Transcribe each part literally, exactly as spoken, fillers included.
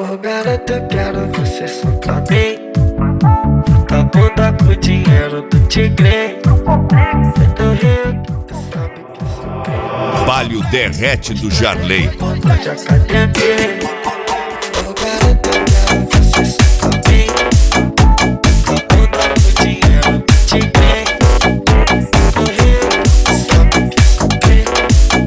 Oh garota, eu quero você só pra mim. Tá bunda com dinheiro do tigre. Cê do Rio, tu sabe que eu sou crente. Palio derrete do Jarley. De academia. Oh garota, eu quero você só pra mim. Tá bunda com dinheiro do tigre. Cê do Rio, tu sabe que eu sou crente.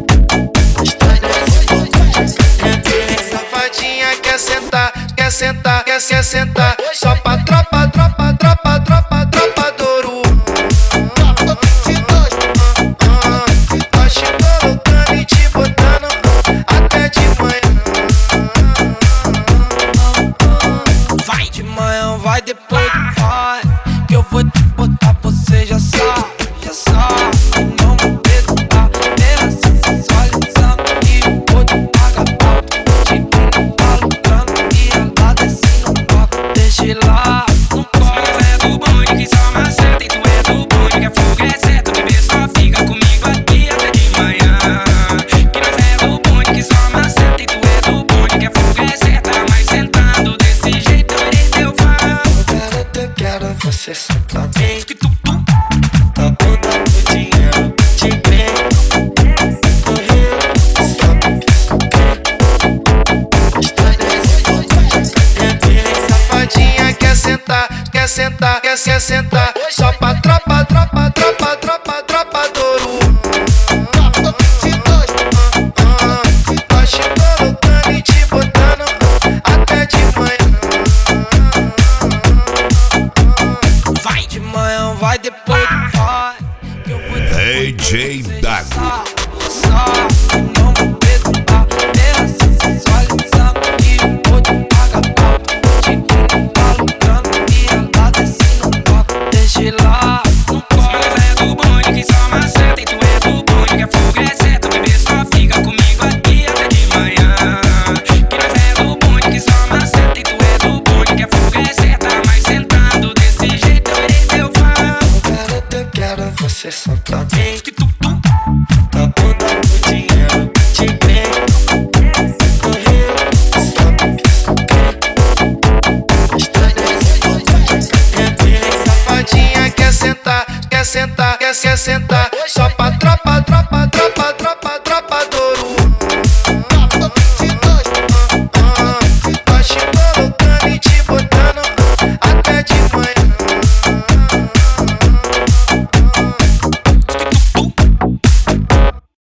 Safadinha quer sentar, quer sentar, quer se sentar. Só pra tropa, tropa, tropa, tropa, tropa Douro. Nós te colocando e te botando até de manhã. Vai de manhã, vai depois do pai, que eu vou te botar, você já sabe, já sabe. Não me perdoar, pela sensualização e o outro paga pau. Te no palo branco e ela desce no palco. Deixa lá no colo. Mas é do bonde que só maceta e tu é do bonde que a fuga é certo. Bebê só fica comigo aqui até de manhã. Que nós é do bonde que só maceta e tu é do bonde que a fuga é certa. Mas sentando desse jeito eu irei teu fã. Oh garota, eu quero você só pra mim. Que tu, tu. Tá bunda com dinheiro do tigre. Do Rio, tu sabe que eu sou crente. Safadinha quer sentar, quer sentar, quer se sentar. Só pra tropa, tropa, tropa, tropa, tropa Douro. Nós te colocando e te botando até de manhã. Vai de manhã, vai depois do pai, que eu vou te D J Dago. não me perdoar, pela sensualização e o outro paga pau. Te no palo branco e ela desce no palco. Deixa lá no colo. Mas é do bonde que só maceta e tu é do bonde que a fuga é certa. Bebê só fica comigo aqui até de manhã. Que nós é do bonde que só maceta e tu é do bonde que a fuga é certa. Mas sentando desse jeito eu irei teu fã. Oh garota, eu quero você só pra mim. Que tu, tu. Tá bunda com dinheiro do tigre. Do Rio, tu sabe que eu sou crente. Safadinha quer sentar, quer sentar, quer se sentar.